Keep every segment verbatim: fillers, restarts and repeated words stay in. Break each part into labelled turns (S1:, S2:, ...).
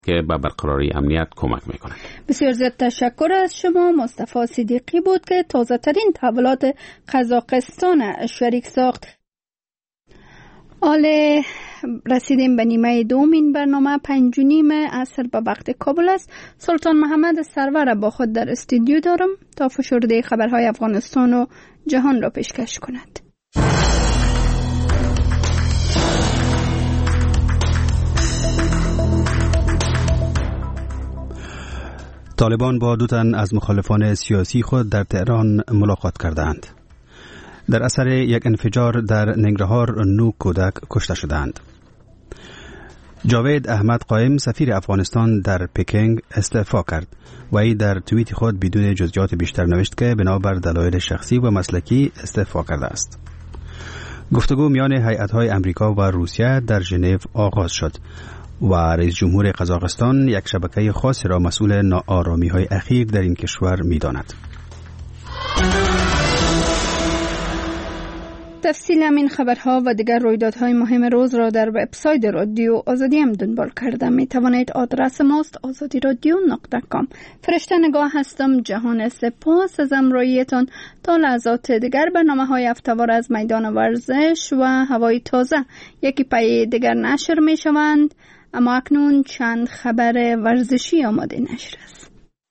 S1: که به برقراری امنیت کمک میکنند.
S2: بسیار زیاد تشکر از شما. مصطفی صدیقی بود که تازه ترین تحولات قزاقستان شریک ساخت. آله رسیدیم به نیمه دوم این برنامه. پنج و نیم عصر به وقت کابل است. سلطان محمد سرور با خود در استودیو دارم تا فشرده خبرهای افغانستان و جهان را پیشکش کند.
S3: طالبان با دو تن از مخالفان سیاسی خود در تهران ملاقات کردند. در اثر یک انفجار در ننگرهار نو کودک کشته شدند. جاوید احمد قائم سفیر افغانستان در پکینگ استعفا کرد و ای در توییت خود بدون جزئیات بیشتر نوشت که بنابر دلایل شخصی و مسلکی استعفا کرده است. گفتگو میان هیئت‌های امریکا و روسیه در ژنو آغاز شد و رئیس جمهور قزاقستان یک شبکه خاصی را مسئول ناآرامی‌های اخیر در این کشور می‌داند.
S2: تفصیل همین خبرها و دیگر رویدادهای مهم روز را در وبسایت رادیو آزادی هم دنبال کرده می توانید. آدرس ماست آزادی رادیو نقطه کام. فرشته نگاه هستم. جهان سپاس از همراهیتان. تا لحظات دیگر برنامه های هفته‌وار از میدان ورزش و هوای تازه یکی پای دیگر نشر می شوند. اما اکنون چند خبر ورزشی آماده نشر است.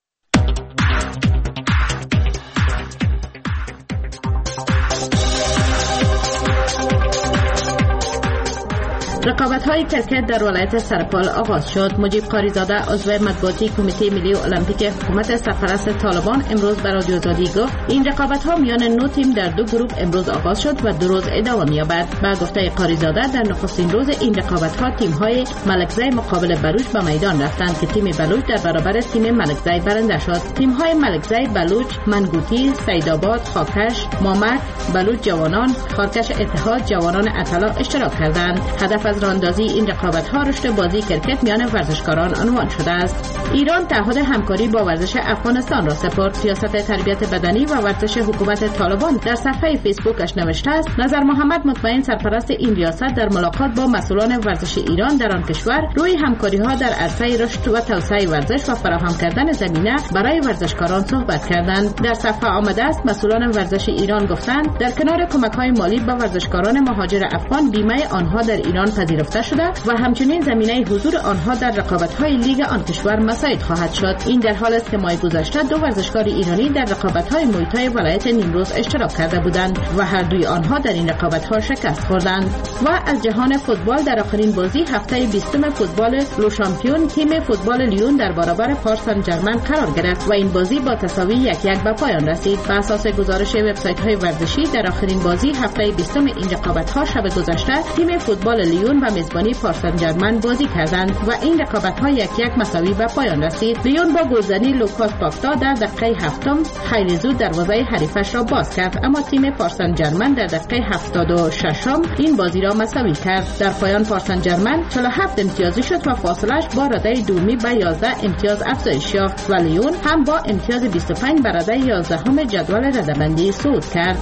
S4: رقابت‌های کرکت در ولایت سرپال آغاز شد. مجیب قاریزاده عضو مطبوعاتی کمیته ملی المپیک حکومت سرپرست طالبان امروز به رادیو آزادی گفت این رقابت‌ها میان نه تیم در دو گروه امروز آغاز شد و دو روز ادامه می‌یابد. با گفته قاریزاده در نخستین روز این رقابت‌ها تیم‌های ملکزی مقابل بلوچ به میدان رفتند که تیم بلوچ در برابر تیم ملکزی برنده شد. تیم‌های ملکزی، بلوچ، منگوتی، سیدآباد، خاکش، مامک، بلوچ جوانان، خارکش اتحاد، جوانان اطلا اشتراک کردند. هدف از راندازی این رقابت‌ها رشد بازی کرکت میان ورزشکاران عنوان شده است. ایران تعهد همکاری با ورزش افغانستان را سپرد. سیاست تربیت بدنی و ورزش حکومت طالبان در صفحه فیسبوکش نوشته است نظر محمد مطمئن سرپرست این ریاست در ملاقات با مسئولان ورزش ایران در آن کشور روی همکاری‌ها در عرصه رشد و توسعه ورزش و فراهم کردن زمینه برای ورزشکاران صحبت کردند. در صفحه آمده است مسئولان ورزش ایران گفتند در کنار کمک‌های مالی به ورزشکاران مهاجر افغان بیمه آنها در ایران پذیرفته شده و همچنین زمینه حضور آنها در رقابت‌های لیگ آن کشور مساعد خواهد شد. این در حال است که ماه گذشته دو ورزشکار ایرانی در رقابت‌های موی ولایت نیمروز اشتراک کرده بودند و هر دوی آنها در این رقابت‌ها شکست خوردند. و از جهان فوتبال در آخرین بازی هفته بیستم فوتبال لو شامپیون تیم فوتبال لیون در برابر پاریس سن ژرمن قرار گرفت و این بازی با تساوی یک یک به پایان رسید. بر اساس گزارش وبسایت‌های ورزشی در آخرین بازی هفته بیستم این رقابت‌ها شب گذشته تیم فوتبال لیون و میزبانی پاریس سن ژرمن بازی کردند و این رقابت‌ها یک یک مساوی به پایان رسید. لیون با گلزنی لوکاس پاکتا در دقیقه هفتم خیلی زود دروازه حریفش را باز کرد، اما تیم پاریس سن ژرمن در دقیقه هفتاد و ششم این بازی را مساوی کرد. در پایان پاریس سن ژرمن چهل و هفت امتیازی شد و فاصله‌اش با رده دومی به یازده امتیاز افزایش یافت و لیون هم با امتیاز بیست و پنج به رده یازدهم جدول رده‌بندی صعود کرد.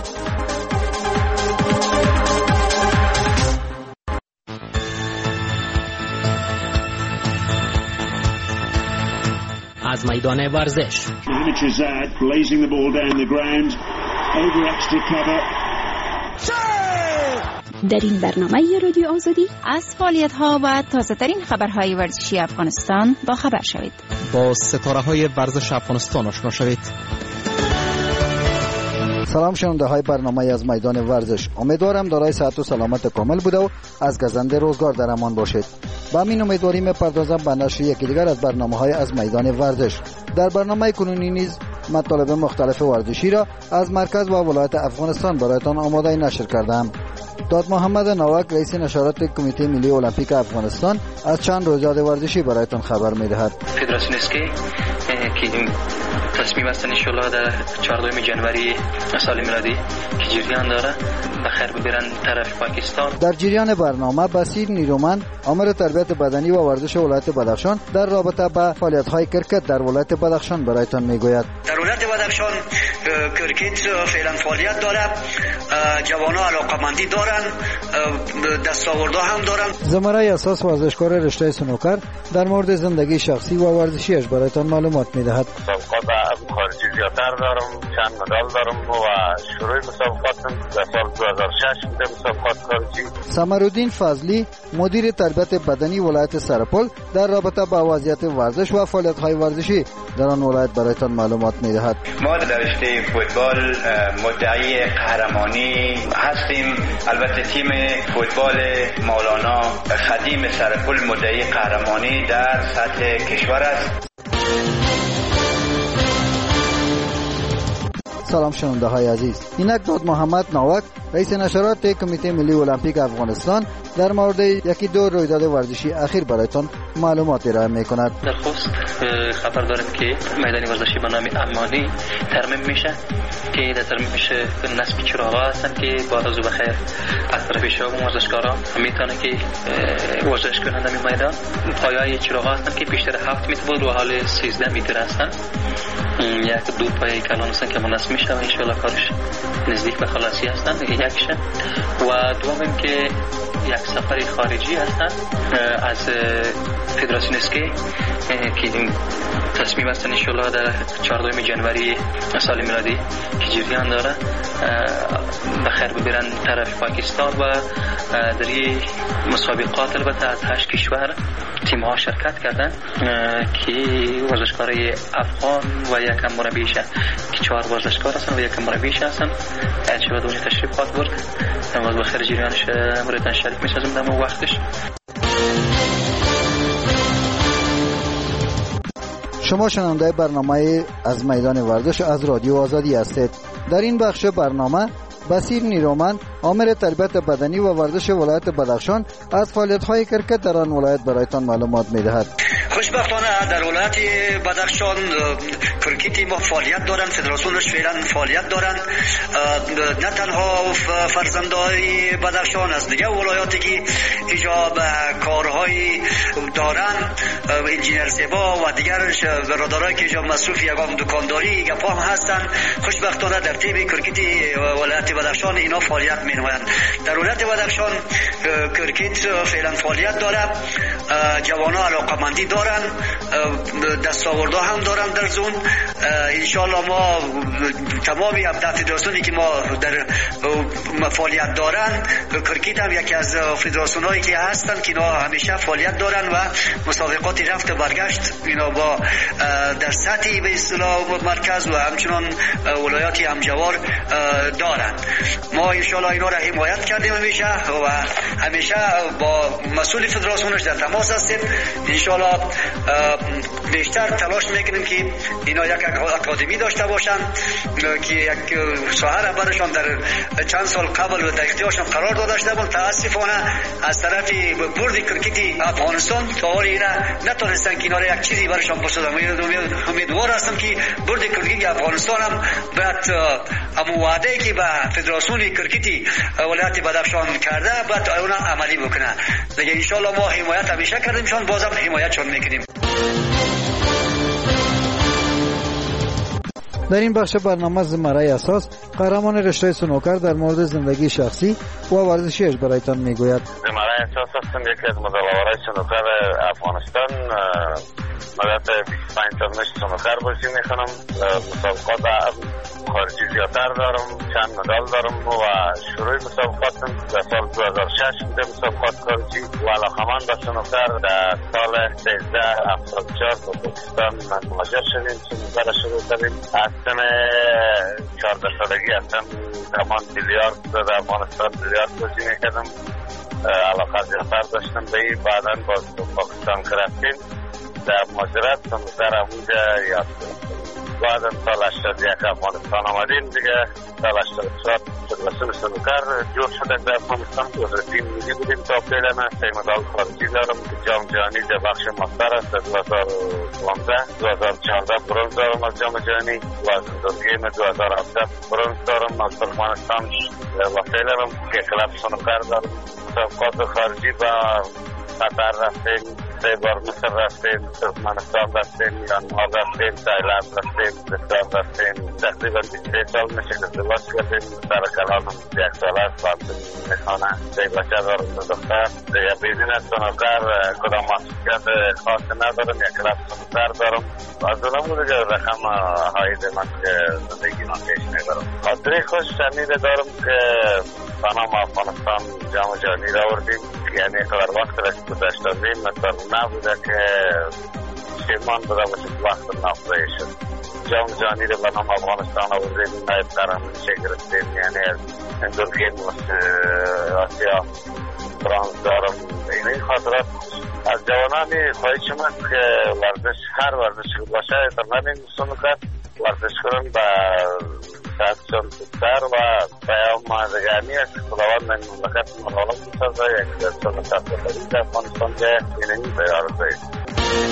S5: از میدان ورزش
S6: در این برنامه رادیو آزادی از فعالیت‌ها و تازه‌ترین خبرهای ورزشی افغانستان با خبر شوید.
S5: با ستاره‌های ورزش افغانستان آشنا شوید.
S7: سلام شنونده های برنامه از میدان ورزش. امیدوارم دارای صحت و سلامت کامل بوده و از گزنده روزگار در امان باشید. با همین امیدواری می‌پردازم به نشر یکی دیگر از برنامه‌های از میدان ورزش. در برنامه کنونی نیز مطالب مختلف ورزشی را از مرکز و ولایت افغانستان برایتان آماده نشر کردم. داد محمد نواک رئیس نشرات کمیته ملی المپیک افغانستان از چند رویداد ورزشی برایتان خبر می‌دهد.
S8: فدراسیون اسکی که تصمیم است ان شاء الله در چهاردهم ژانویه سال میلادی که جریان داره بخیر ببرن طرف پاکستان.
S7: در جریان برنامه بصیر نیرومند امر تربیت بدنی و ورزش ولایت بدخشان در رابطه با فعالیت‌های کرکت در ولایت بدخشان برایتان میگوید.
S9: در ولایت بدخشان کرکت فعلا فعالیت داره، جوانان علاقمندی داره دارن، دستاوردها هم دارن.
S7: زمره اساس ورزشکار رشته سنوکر در مورد زندگی شخصی و ورزشیش برایتان معلومات میدهد.
S10: مسابقات خارجی زیادتر دارم، چند مدال دارم و شروع مسابقاتم در سال دو هزار و شش بوده. مسابقات خارجی.
S7: سمرالدین فضلی مدیر تربیت بدنی ولایت سرپل در رابطه با وضعیت ورزش و فعالیت‌های ورزشی در آن ولایت برایتان معلومات میدهد.
S11: ما در رشته فوتبال مدعی قهرمانی هستیم. البته تیم فوتبال مولانا خدیم سرپل مدعی قهرمانی در سطح کشور است.
S7: سلام شنونده های عزیز، اینک داد محمد ناوک رئیس نشرات کمیته ملی المپیک افغانستان در مورد یکی دو رویداد ورزشی اخیر برایتان معلومات ارائه می‌کند.
S8: در خصوص خبر داریم که میدان ورزشی به نام امانی ترمیم میشه که در ترمیم میشه نصب چراغا هستن که بعد از بخیر از طرف شما ورزشکارا میتونه که ورزش کنند در میدان. پایه‌های چراغا هستن که بیشتر هفت متر بود و حال سیزده متر هستن. یک دو پایه کلان هستن که مناسب میشه و ان شاء الله کارش نزدیک به خلاصی هستن. یکیشه و دومیم که یک سفر خارجی هستن از فدراسیون اسکی که تصمیم هستن ان شاء الله در چهاردهم ژانویه سال میلادی که جریان داره بخیر ببرن طرف پاکستان و در این مسابقات البته از هشت کشور تیم ها شرکت کردن که ورزشکارای افغان و یکم مربیش که چهار ورزشکار هستن و یکم مربیش هستن. ان شاء الله اونجا تشریفات برد و بخیر جریانش برایتان شریک می‌سازیم در مو وقتش.
S7: شما شنونده برنامه از میدان ورزش از رادیو آزادی هستید. در این بخش برنامه بصیر نیرومند عامل تربیت بدنی و ورزش ولایت بدخشان از فعالیت‌های کرکت در آن ولایت برایتان معلومات می‌دهد.
S9: خوشبختانه در ولایت بدخشان کرکتی ما فعالیت دارن، فدراسیونش فعلا فعالیت دارن. نه تنها فرزندای بدخشان از دیگه ولایاتی که اینجا کارهای دارن، انجینر زیبا و دیگر برادرایی که اینجا مصروف یگان دکانداری گپا هم هستن. خوشبختانه در تیم کرکتی ولایت بدخشان اینا فعالیت می‌نمایند. در ولایت بدخشان کرکت فعلا فعالیت داره. جوانان علاقمندی دارن، دستاوردها هم دارن در زون. انشالله ما تمام ابداع فدراسیونی که ما در فعالیت دارن، کرکت هم یکی از فدراسیون هایی که هستن که اینا همیشه فعالیت دارن و مسابقات رفت و برگشت اینا با در سطح به اصطلاح مرکز و همچنان ولایاتی همجوار دارن. ما انشالله اینا را حمایت کردیم همیشه و همیشه با مسئول فدراسیونش در تماس هستیم. انشالله بیشتر تلاش میکنیم که اینا یک اکادمی داشته باشن که یک ساحه برشان در چند سال قبل در اختیارشان قرار داده شده بود. متاسفانه از طرف بورد کرکتی افغانستان تا حال اینا نتونستن که اینا را یک چیزی برشان بسازن. امیدوار هستم که بورد کرکتی افغانستان هم باید همون وعده که به فدراسیون کرکتی ولایت بدخشان کرده باید اونا عملی بکنه. دیگه ان شاء الله ما حمایت همیشه کردیم، شون بازم حمایتشون میکنیم.
S7: در این بخش برنامه زمره اساس قهرمان رشته سنوکر در مورد زندگی شخصی و ورزشیش برایتان میگوید.
S10: زمره اساس هستم یکی از مدل‌آورای سنوکر افغانستان. مدت بیست و پنج سال مشت سنوکر بازی میکنم. مسابقات خارجی زیادتر دارم، چند مدال دارم و شروع مسابقاتم در سال دو هزار و شش بوده. مسابقات خارجی و علاقمند به سنوکر در سال سیزده هفتاد و چهار با پاکستان من مهاجر شدیم. سنوکر شروع کردیم. از سن چهارده سالگی هستم زمان بیلیارد در افغانستان بیلیارد بازی میکردم. علاقه زیادتر داشتم به این. بعدا باز پاکستان که رفتیم در مهاجرت سنوکر همونجا یاد کردم. بعد سال هشتاد و یک افغانستان آمدیم دیگه. سال هشتاد و چهار فدراسیون سنوکر جور شده در افغانستان. دوزر تیم میلی بودیم تا فعلا. سه مدال خارجی دارم. جام جهانی در بخش ماستر است. دو هزار و پانزده دو هزار و چهارده برنز دارم از جام جهانی و زندگیم دو هزار و هفده برنز دارم از ترکمنستان و فعلا که کلاب سنوکر دارم. مسابقات خارجی و قطر رفتیم. سه بار مصر رفتیم، ترکمنستان رفتیم، میانمار رفتیم، تایلند رفتیم، پاکستان رفتیم. تقریبا بیست و سه سال میشه که ازدواج کردیم. سر کلانم یک سال است، بعد میخوانه سه بچه دارم، دو دختر. دیگه بیزینس سنوکر کدام محصولیت خاصی ندارم، یک کلاس سنوکر دارم. از اونم دیگه رقم هایده من که زندگی من پیش میبرم. خاطری خوش شنیده دارم که بنام افغانستان جام جهانی را آوردیم، یعنی قدر وقت را که گذشت دادیم مثل نبوده که شیمان بوده باشه که وقت نافذه شد. جام جهانی را بنام افغانستان آوردیم، نایب قهرمانی گرفتیم، یعنی این دور گیم آسیا برانز دارم. این خاطرات از جوانانی خواهی شما که ورزش هر ورزش باشه تمام این سنوکر ورزش کنن به صحتشان بهتر و پیام دگرمی است که خداوند من مملکت مغالب بسازه یک سنوکر بسازی در افغانستان که اینمی بیارزه است.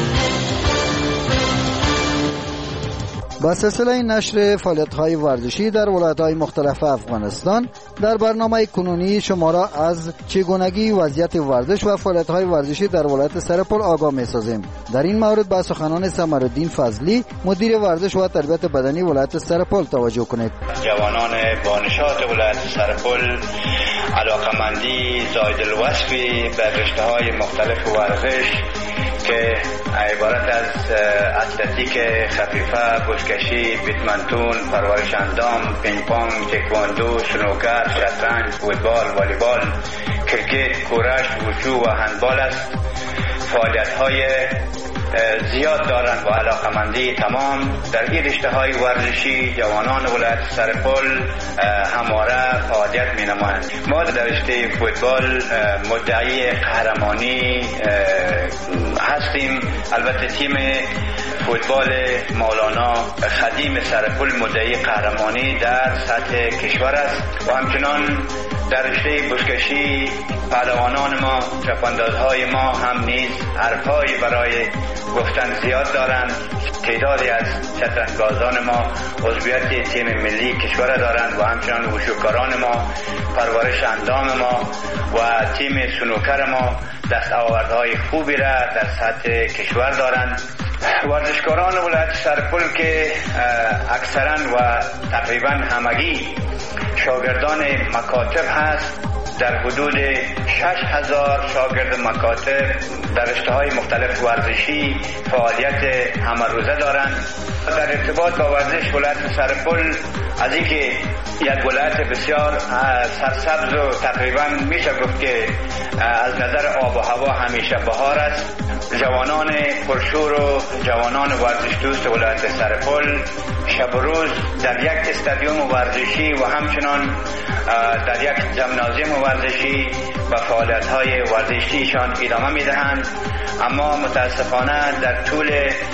S7: با سلسله نشر فعالیت‌های ورزشی در ولایت‌های مختلف افغانستان در برنامه کنونی شما را از چگونگی وضعیت ورزش و فعالیت‌های ورزشی در ولایت سرپل آگاه می‌سازیم. در این مورد به سخنان سمرالدین فضلی مدیر ورزش و تربیت بدنی ولایت سرپل توجه کنید.
S11: جوانان با نشاط ولایت سرپل علاقمندی زاید الوصفی به رشته‌های مختلف ورزش که عبارت از اتلتیک خفیفه، بشکشی، بیدمنتون، پرورش اندام، پینگ پونگ، تکواندو، سنوکر، شطرنج، فوتبال، والیبال، کرکت، کورش، وشو و هندبال است. فعالیت‌های زیاد دارند و علاقمندی تمام در این رشته‌های ورزشی جوانان ولایت سرپل همواره فعالیت می‌نمایند. ما در رشته فوتبال مدعی قهرمانی هستیم. البته تیم فوتبال مولانا خدیم سرپل مدعی قهرمانی در سطح کشور است و همچنان در رشته بشکشی پهلوانان ما، چپاندازهای ما هم نیز حرفهایی برای گفتن زیاد دارند. تعدادی از شطرنج‌بازان ما عضویت تیم ملی کشور دارند و همچنان وشوکاران ما، پرورش اندام ما و تیم سنوکر ما دستاوردهای خوبی را در سطح کشور دارند. ورزشکاران ولایت سرپل که اکثرا و تقریبا همگی شاگردان مکاتب هست، در حدود شش هزار شاگرد مکاتب در رشته‌های مختلف ورزشی فعالیت همه روزه دارند. در ارتباط با ورزش ولایت سرپل از اینکه یک ولایت بسیار سرسبز و تقریبا میشه گفت که از نظر آب و هوا همیشه بهار است، جوانان پرشور و جوانان ورزش دوست ولایت سرپل شب و روز در یک استادیوم ورزشی و همچنان در یک ژیمنازیوم ورزشی به فعالیت‌های ورزشیشان ادامه می‌دهند. اما متاسفانه در طول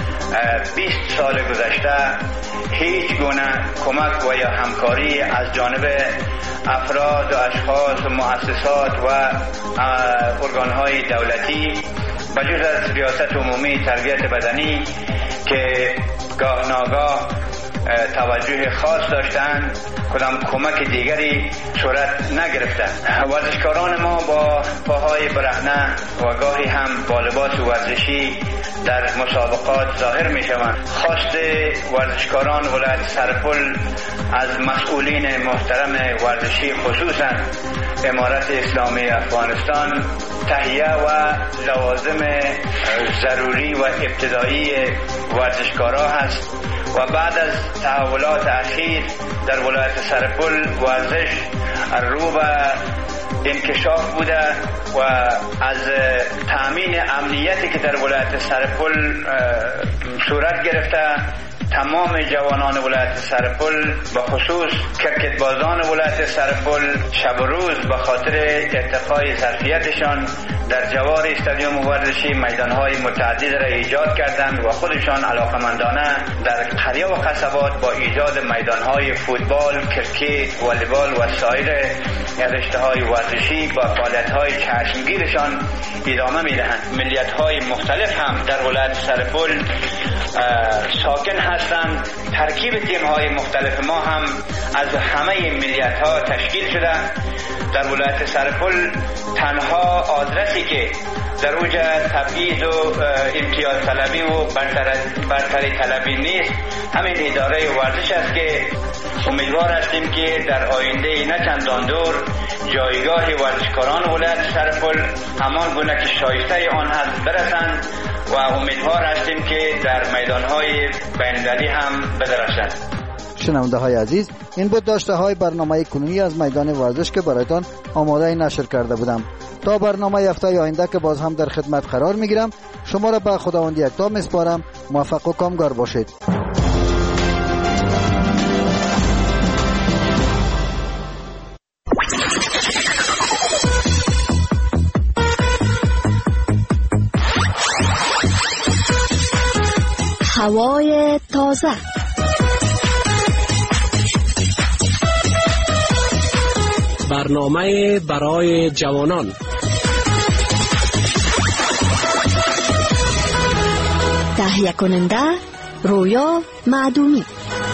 S11: بیست سال گذشته هیچ گونه کمک و یا همکاری از جانب افراد و اشخاص و مؤسسات و ارگان‌های دولتی بجز از ریاست عمومی تربیت بدنی که گاه ناگاه توجه خاص داشتند، کدام کمک دیگری صورت نگرفتند. ورزشکاران ما با پاهای برهنه و گاهی هم با لباس ورزشی در مسابقات ظاهر می شوند. خواست ورزشکاران ولایت سرپل از مسئولین محترم ورزشی خصوصا امارت اسلامی افغانستان تهیه و لوازم ضروری و ابتدایی ورزشکارا هست و بعد از تحولات اخیر در ولایت سرپل ورزش رو به انکشاف بوده و از تأمین امنیتی که در ولایت سرپل صورت گرفته تمام جوانان ولایت سرپل به خصوص کرکت بازان ولایت سرپل شب و روز به خاطر ارتقای ظرفیتشان در جوار استادیوم ورزشی میدانهای متعدد را ایجاد کردند و خودشان علاقمندانه در قریه و قصبات با ایجاد میدانهای فوتبال، کرکت، والیبال و سایر رشته‌های ورزشی با فعالیت‌های چشمگیرشان ادامه می‌دهند. ملیت‌های مختلف هم در ولایت سرپل ساکن هستند. ترکیب تیم‌های مختلف ما هم از همه ملیت‌ها تشکیل شده. در ولایت سرپل تنها آدرسی که در اوجا تبعیض و امتیاز طلبی و برتری طلبی نیست. همین اداره ورزش است که امیدوار هستیم که در آینده نه چندان دور جایگاه ورزشکاران ولایت سرپل همان گونه که شایسته آن هست برسند و امیدوار هستیم که در میدانهای بین‌المللی هم بدرخشند.
S7: شنونده های عزیز، این بود داشته های برنامه کنونی از میدان ورزش که برایتان آماده نشر کرده بودم. تا برنامه هفته آینده که باز هم در خدمت قرار میگیرم، شما را به خداوند یکتا میسپارم. موفق و کامگار باشید.
S12: هوای تازه،
S5: برنامه برای جوانان،
S12: تهیه کننده رویا معدومی.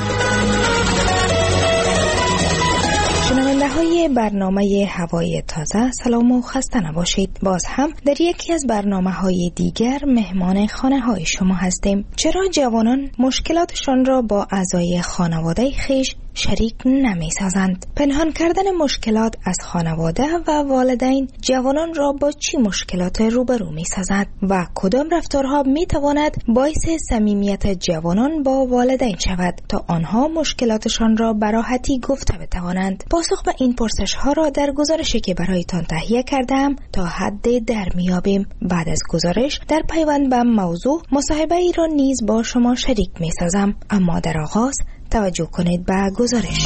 S13: شنونده های برنامه هوای تازه، سلام و خسته نباشید. باز هم در یکی از برنامه های دیگر مهمان خانه های شما هستیم. چرا جوانان مشکلاتشان را با اعضای خانواده خویش شریک نمی سازند؟ پنهان کردن مشکلات از خانواده و والدین جوانان را با چی مشکلات روبرو می سازد و کدام رفتارها می تواند باعث صمیمیت جوانان با والدین شود تا آنها مشکلاتشان را به راحتی گفته بتوانند؟ پاسخ به این پرسش ها را در گزارشی که برایتان تهیه کردم تا حد در میابیم. بعد از گزارش در پیوند به موضوع مصاحبه ای را نیز با شما شریک می سازم. اما در آغاز توجه کنید به گزارش.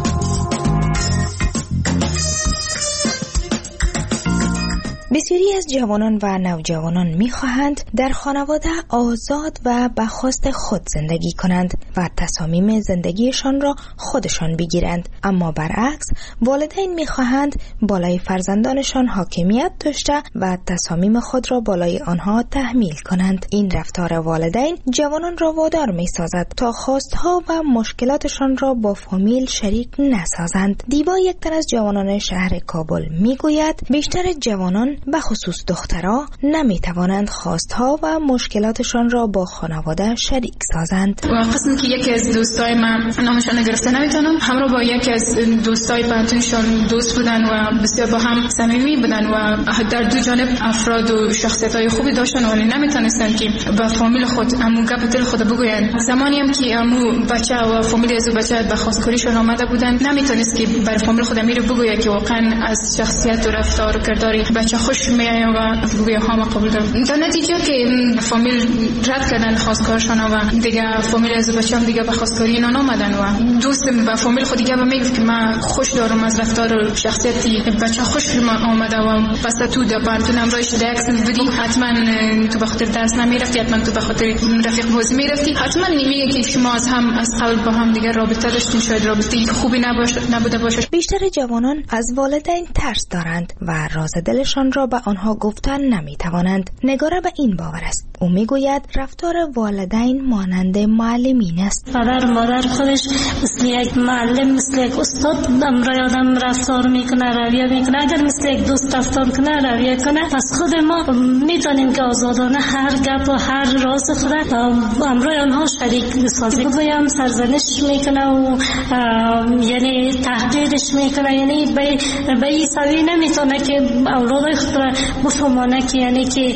S13: بسیاری از جوانان و نوجوانان می‌خواهند در خانواده آزاد و به خواست خود زندگی کنند و تصامیم زندگیشان را خودشان بگیرند، اما برعکس والدین می‌خواهند بالای فرزندانشان حاکمیت داشته و تصامیم خود را بالای آنها تحمیل کنند. این رفتار والدین جوانان را وادار می‌سازد تا خواستها و مشکلاتشان را با فامیل شریک نسازند. دیبا، یک تن از جوانان شهر کابل می‌گوید بیشتر جوانان به خصوص دخترها نمیتوانند خواستها و مشکلاتشان را با خانواده شریک سازند.
S14: و قسمی که یکی از دوستای من نامشان گرفته نمیتونم، همراه با یکی از دوستای پنتونشان دوست بودن و بسیار با هم صمیمی بودن و در دو جانب افراد و شخصیت‌های خوبی داشتن ولی نمیتونستن که با فامیل خود امو گپ دل خود بگوین. زمانی هم که امو بچه و فامیل از بچه به خواستگاریشون آمده بودن نمیتونست که بر فامیل خود میره بگوید که واقعا از شخصیت و رفتار و کرداری بچه خوش میایم و گویا ها قبول دارم. در نتیجه که فامیل رد کردن خواستگارشان و دیگه فامیل از بچه‌ام دیگه به خواستگاری اینا نامدن و دوست با فامیل خود دیگه میگفت که من خوش دارم از رفتار و شخصیتی بچه خوش آمده و پس تو در پانتون امروز درس بودی، حتما تو به خاطر درس نمیرفتی، حتما تو به خاطر رفیق بازی میرفتی، حتما نمیگه که شما از هم از قبل با هم دیگه رابطه داشتین، شاید رابطه خوبی نباشه نبوده باشه.
S13: بیشتر جوانان از والدین ترس دارند و راز دلشان را به آنها گفتن نمیتوانند. نگاره به این باور است. او میگوید رفتار والدین مانند معلمین است.
S15: پدر مادر خودش مثل یک معلم، مثل یک استاد امرای آدم رفتار میکنه، رویه میکنه. اگر مثل یک دوست رفتار کنه، رویه کنه، پس خود ما میتونیم که آزادانه هر گپ و هر راز خود امرای آنها شریک بسازیم. بگویم سرزنش میکنه و یعنی تحقیرش میکنه، یعنی به به این سوی نمیتونه که اولادای خود را بفهمانه که یعنی که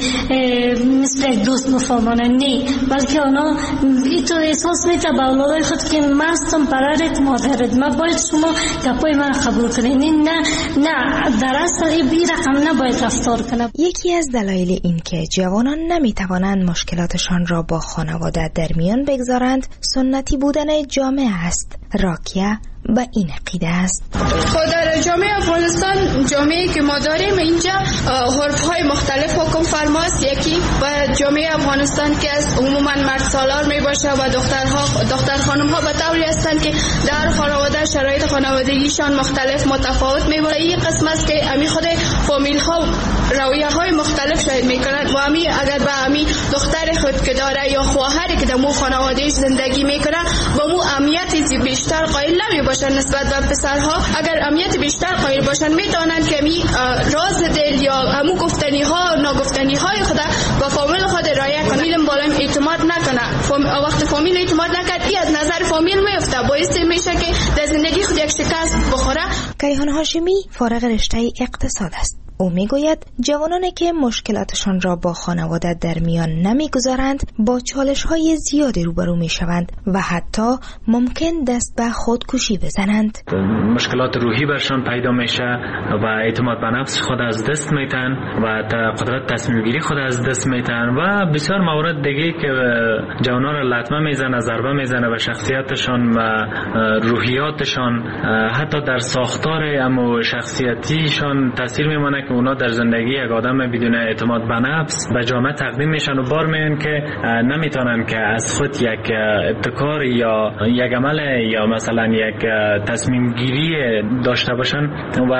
S15: مثل یک دوست بفهمانه، نه، بلکه اونا تو احساس میده به اولادای خود که من هستم پدرت مادرت، من باید شما گپای من قبول کنید. نه نه در اصل این رقم نباید رفتار کنه.
S13: یکی از دلایل این که جوانان نمیتوانند مشکلاتشان را با خانواده در میان بگذارند سنتی بودن جامعه است. راکیه به این عقیده است.
S16: در جامعه افغانستان، جامعه که ما داریم اینجا حرف‌های مختلف حکم فرماست. یکی و جامعه افغانستان که از عموما مرد سالار می باشه و دخترها دختر خانم‌ها به طوری هستند که در خانواده شرایط خانوادگیشان مختلف متفاوت می باشه. این قسم است که امی خود فامیل ها رویه های مختلف شاید میکنند و امی اگر به امی دختر خود که داره یا خواهری که در مو خانوادهش زندگی میکنه با مو امنیت بیشتر قائل نمی باشن نسبت به پسرها. اگر امنیت بیشتر قائل باشن میتونن که می راز دل یا همو گفتنی ها ناگفتنی های خود با فامیل خود رعایت کنه. فامیل بالا اعتماد نکنه. فام... وقت فامیل اعتماد نکرد ای از نظر فامیل میفته، باعث میشه که در زندگی خود یک شکست بخوره.
S13: کیهان هاشمی فارغ رشته اقتصاد است. او میگوید جوانانی که مشکلاتشان را با خانواده در میان نمیگذارند با چالش‌های زیادی روبرو میشوند و حتی ممکن دست به خودکشی بزنند.
S17: مشکلات روحی برشان پیدا میشه و اعتماد به نفس خود از دست میتن و قدرت تصمیم گیری خود از دست میتن و بسیار موارد دیگه که جوانان را لطمه میزنه، ضربه میزنه به شخصیتشان و روحیاتشان، حتی در ساختار اما شخصیتیشان تاثیر میمونه که اونا در زندگی یک آدم بدون اعتماد به نفس به جامعه تقدیم میشن و بار میان که نمیتونن که از خود یک ابتکار یا یک عمل یا مثلا یک تصمیم گیری داشته باشن و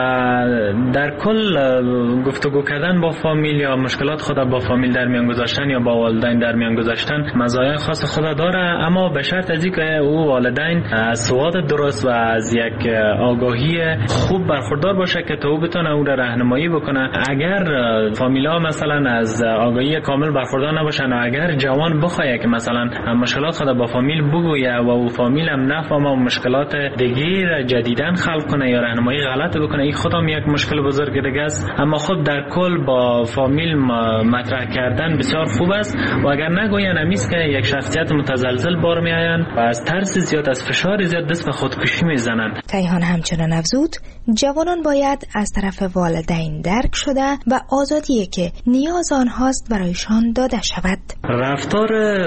S17: در کل گفتگو کردن با فامیل یا مشکلات خود با فامیل در میان گذاشتن یا با والدین در میان گذاشتن مزایای خاص خود داره، اما به شرط از اینکه او والدین از سواد درست و از یک آگاهی خوب برخوردار باشه که تو بتونه او را راهنمایی بکنه. اگر فامیلا مثلا از آگاهی کامل برخوردار نباشن و اگر جوان بخواد که مثلا مشکلات خود با فامیل بگویه و او فامیل هم نفهمه و مشکلات دیگه جدیدن خلق کنه یا راهنمایی غلط بکنه، این خودم یک مشکل بزرگ دیگه است. اما خب در کل با فامیل مطرح کردن بسیار خوب است و اگر نگوین امیست که یک شخصیت متزلزل بار میآیند و از ترس زیاد از فشار زیاد دست به خودکشی میزنند.
S13: کیهان همچنان افزود جوانان باید از طرف والدین درک شده و آزادی که نیاز آنهاست برایشان داده شود.
S17: رفتار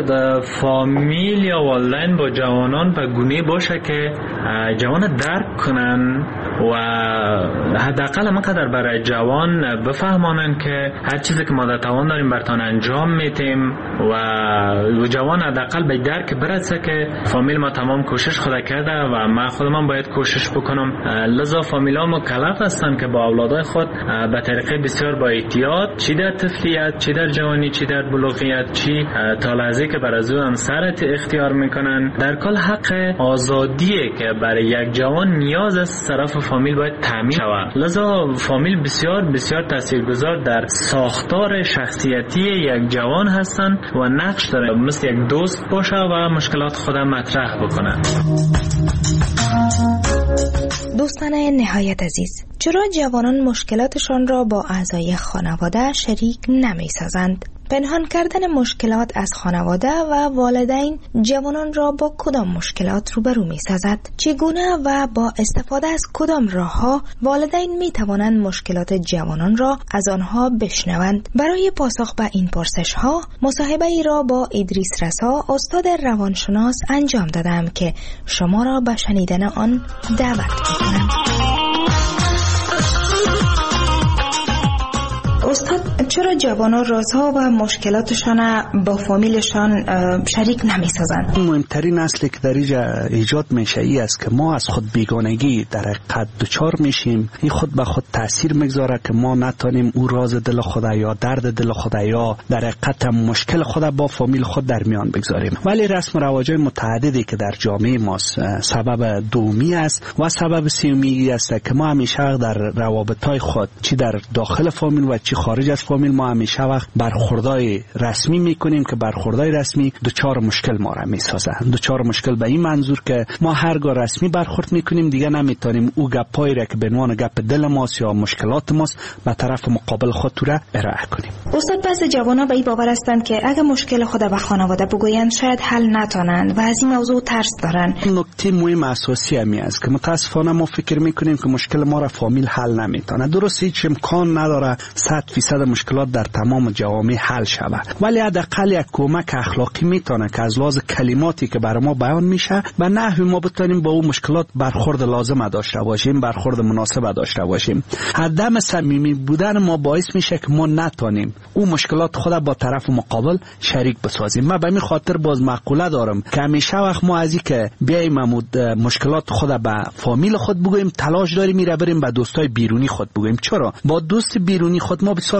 S17: فامیل یا والدین با جوانان به گونه باشه که جوان درک کنن و حداقل مقدر برای جوان بفهمانن که هر چیزی که ما در توان داریم برتان انجام میتیم و جوان حداقل به درک برسه که فامیل ما تمام کوشش خود کرده و ما خودمان باید کوشش بکنم. لذا فامیلا مکلف هستن که با اولادای خود به طریقه بسیار با احتیاط، چی در طفلیت، چی در جوانی، چی در بلوغیت، چی تا لحظه که بر از او همسرت اختیار میکنن، در کل حق آزادیه که برای یک جوان نیاز از طرف فامیل باید تامین شود. لذا فامیل بسیار بسیار تاثیرگذار در ساختار شخصیتی یک جوان هستند و نقش داره مثل یک دوست باشه و مشکلات خودم مطرح بکنه.
S13: دوستان نهایت عزیز، چرا جوانان مشکلاتشان را با اعضای خانواده شریک نمی سازند؟ پنهان کردن مشکلات از خانواده و والدین جوانان را با کدام مشکلات روبرو می سازد؟ چگونه و با استفاده از کدام راهها والدین می توانند مشکلات جوانان را از آنها بشنوند؟ برای پاسخ به این پرسش ها مصاحبه ای را با ادریس رسا استاد روانشناس انجام دادم که شما را به شنیدن آن دعوت می کنم. استاد، چرا جوانان رازها و مشکلاتشان با فامیلشان شریک نمی سازند؟
S18: مهمترین اصلی که در اینجا ایجاد میشه ای است که ما از خود بیگانگی در حقیقت دچار میشیم. این خود به خود تاثیر میگذاره که ما نتونیم او راز دل خود یا درد دل خود یا در حقیقت مشکل خود با فامیل خود در میان بگذاریم. ولی رسم و رواج‌های متعددی که در جامعه ما سبب دومی است و سبب سومی است که ما همیشه در روابط‌های خود چی در داخل فامیل و چی خارج از فامیل ما همیشه وقت برخوردای رسمی میکنیم که برخوردای رسمی دوچار مشکل ما را میسازه. دوچار مشکل به این منظور که ما هرگاه رسمی برخورد میکنیم دیگه نمیتونیم او گپایی را که به عنوان گپ دل ماست یا مشکلات ماست به طرف مقابل خود را ارائه کنیم.
S13: استاد، بعضی جوانان به این باور هستند که اگه مشکل خود به خانواده بگویند شاید حل نتونند و از این موضوع ترس دارن.
S18: نکته مهم اساسی همی است که متاسفانه ما فکر میکنیم که مشکل ما را فامیل حل نمیتونه. درست هیچ امکان نداره صد فیصد مشکلات در تمام جوامع حل شود، ولی حداقل یک کمک اخلاقی میتونه که از لحاظ کلماتی که برای ما بیان میشه و نحوی ما بتونیم با اون مشکلات برخورد لازم داشته باشیم، برخورد مناسب داشته باشیم. عدم صمیمی بودن ما باعث میشه که ما نتونیم اون مشکلات خود با طرف مقابل شریک بسازیم. من به این خاطر باز مقوله دارم که همیشه وقت ما از اینکه بیایم مشکلات خود به فامیل خود بگوییم تلاش داریم میره بریم به دوستای بیرونی خود بگوییم. چرا؟ با دوست بیرونی خود ما بسیار صمیمی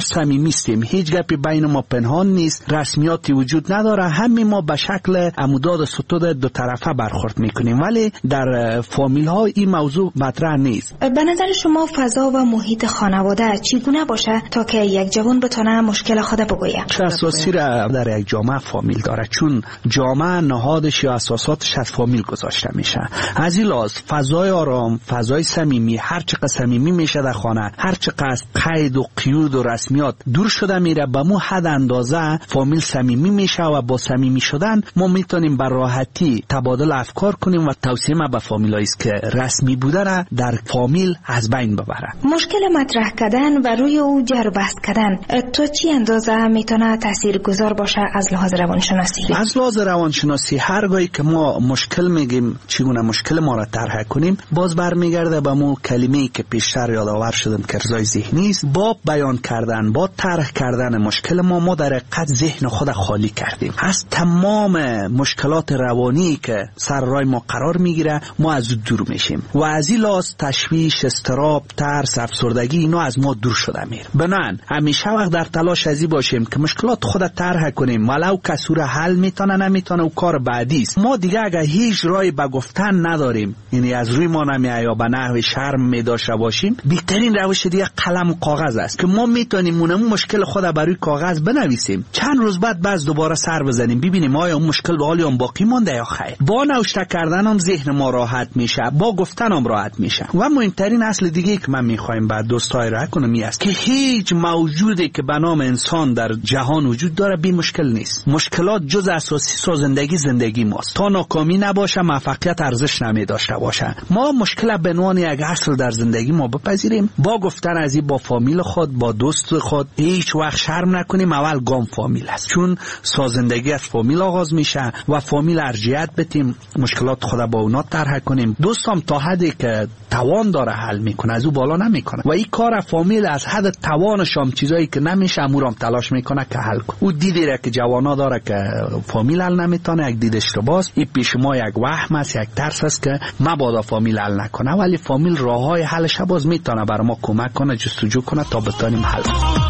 S18: صمیمیستیم، هیچ گپی بین ما پنهان نیست، رسمیاتی وجود نداره، همه ما به شکل عموداد ستود دو طرفه برخورد میکنیم، ولی در فامیل ها این موضوع مطرح نیست.
S13: به نظر شما فضا و محیط خانواده چگونه باشه تا که یک جوان بتونه مشکل خود بگوید؟
S18: چه اساسی را در یک جامعه فامیل داره، چون جامعه نهادش یا اساساتش از فامیل گذاشته میشه. از این لحاظ فضای آرام، فضای صمیمی، هر چقدر صمیمی میشه در خانه، هر چقدر قید و قیود و رسمیات دور شده میره، به مو حد اندازه فامیل صمیمی میشه و با صمیمی شدن ما میتونیم به راحتی تبادل افکار کنیم و توصیه ما به فامیلایی است که رسمی بودن در فامیل از بین ببره.
S13: مشکل مطرح کردن و روی او جر بحث کردن تو چی اندازه میتونه تاثیرگذار باشه از لحاظ روانشناسی؟
S18: از لحاظ روانشناسی هرگاهی که ما مشکل میگیم چگونه مشکل ما را طرح کنیم، باز برمیگرده به مو کلمه‌ای که پیشتر یادآور شدم که رضای ذهنی است. با بیان کردن، با طرح کردن مشکل ما ما در حقیقت ذهن خود خالی کردیم از تمام مشکلات روانی که سر راه ما قرار میگیره، ما از دور میشیم و از این لحاظ تشویش، اضطراب، ترس، افسردگی اینا از ما دور شده میره. بنابراین همیشه وقت در تلاش ازی باشیم که مشکلات خود طرح کنیم، ولو کسی را حل میتونه نمیتونه و کار بعدی است. ما دیگه اگه هیچ راهی به گفتن نداریم، یعنی از روی ما نمیاد یا به نحو شرم میداشته باشیم، بهترین روش دیگه قلم و کاغذ است که ما میتونیم اون مشکل خود بر روی کاغذ بنویسیم، چند روز بعد باز دوباره سر بزنیم ببینیم آیا اون مشکل به حال باقی مونده یا خیر. با نوشته کردن هم ذهن ما راحت میشه، با گفتن هم راحت میشه. و مهمترین اصل دیگه که من میخوایم بعد دوستای را کنم است که هیچ موجودی که به نام انسان در جهان وجود داره بی مشکل نیست. مشکلات جز اساسی سازندگی زندگی ماست. تا ناکامی نباشه موفقیت ارزش نمی داشته باشه. ما مشکل به عنوان یک اصل در زندگی ما بپذیریم، با گفتن از این با فامیل خود، با دوست خود هیچ وقت شرم نکنیم. اول گام فامیل است، چون سازندگی از فامیل آغاز میشه و فامیل ارجیت بدیم، مشکلات خود با اونا طرح کنیم. دوستم تا حدی که توان داره حل میکنه، از او بالا نمیکنه و این کار فامیل از حد توانش هم چیزایی که نمیشه امورام تلاش میکنه که حل کنه. او دیدی را که جوانا داره که فامیل حل نمیتونه، یک دیدش رو باز این پیش ما یک وهم است، یک ترس است که مبادا فامیل حل نکنه، ولی فامیل راههای حلش باز میتونه برای ما کمک کنه، جستجو کنه تا بتونیم حل کنیم.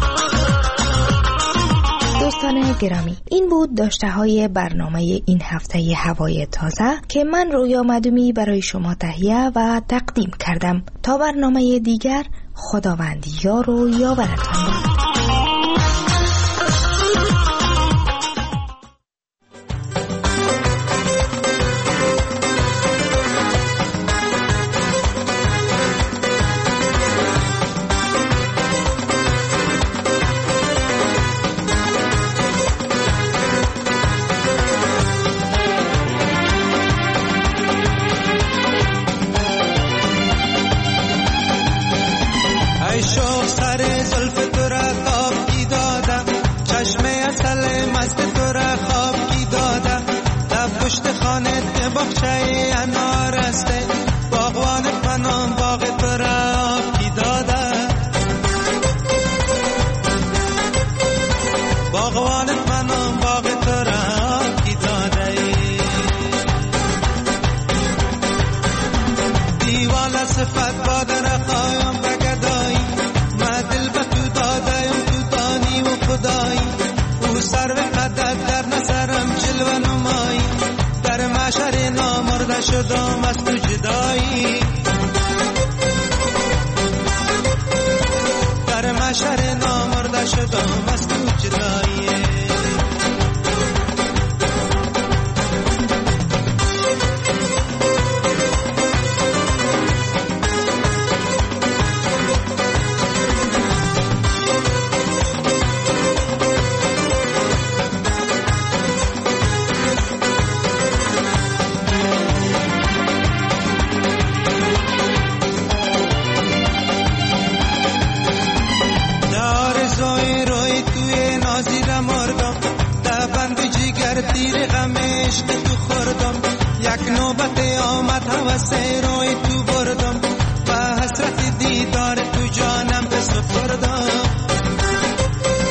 S13: دوستان گرامی، این بود داشته های برنامه این هفته هوای تازه که من رویا مدومی برای شما تهیه و تقدیم کردم. تا برنامه دیگر، خداوند یار و یاورتان باد.
S19: شدم از تو جدایی، در محشر نامرده شدم از تو جدایی. تیر غمش که تو خوردم، یک نوبت آمد هوسه روی تو بردم، و حسرت دیدار تو جانم بسپردم،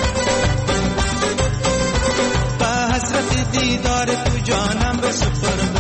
S19: و حسرت دیدار تو جانم بسپردم.